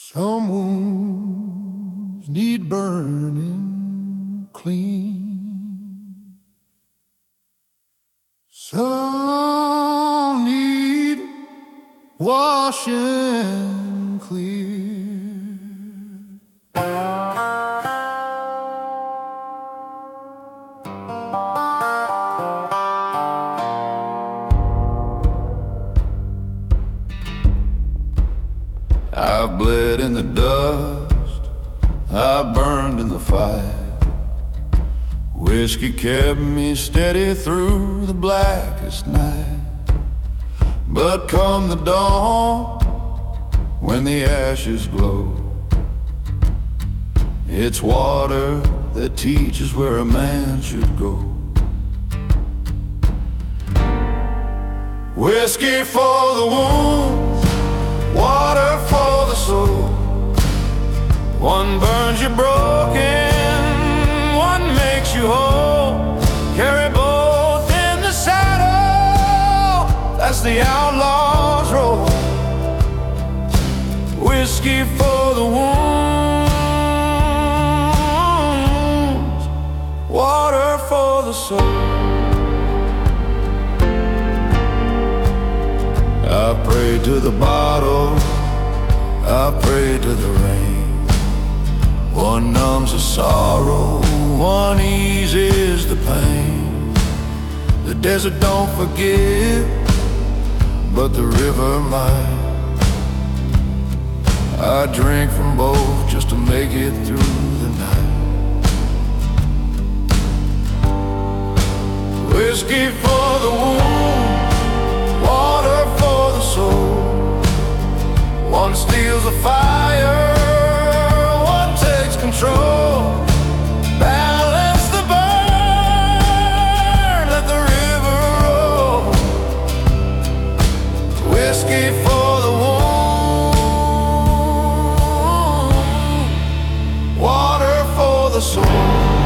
Some wounds need burning clean. Some need washing clear. I bled in the dust, I burned in the fire. Whiskey kept me steady through the blackest night. But come the dawn, when the ashes glow, it's water that teaches where a man should go. Whiskey for the wounds, water for the soul. One burns you broken, one makes you whole. Carry both in the saddle, that's the outlaw's role. Whiskey for the wounds, water for the soul. I prayed to the bottle, I prayed to the rain. One numbs the sorrow, one eases the pain. The desert don't forgive, but the river might. I drink from both just to make it through the night. Whiskey for the wound, water for the soul. One steals the fire, one takes control. Balance the burn, let the river roll. Whiskey for the wound, water for the soul.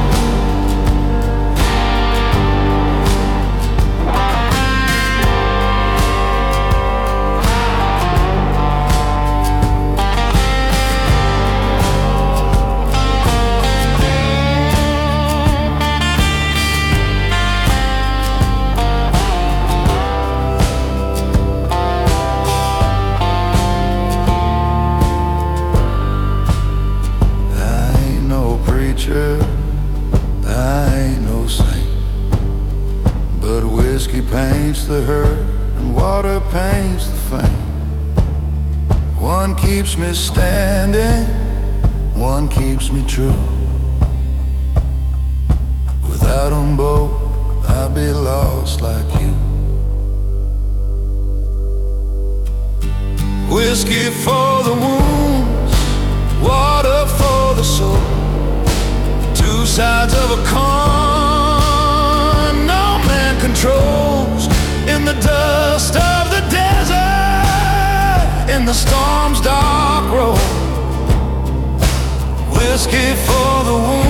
I ain't no saint, but whiskey paints the hurt and water paints the faint. One keeps me standing, one keeps me true. Without them both, I'd be lost like you. Whiskey for the wounds, water for the soul. Two sides of a coin no man controls. In the dust of the desert, in the storm's dark road. Whiskey for the wound,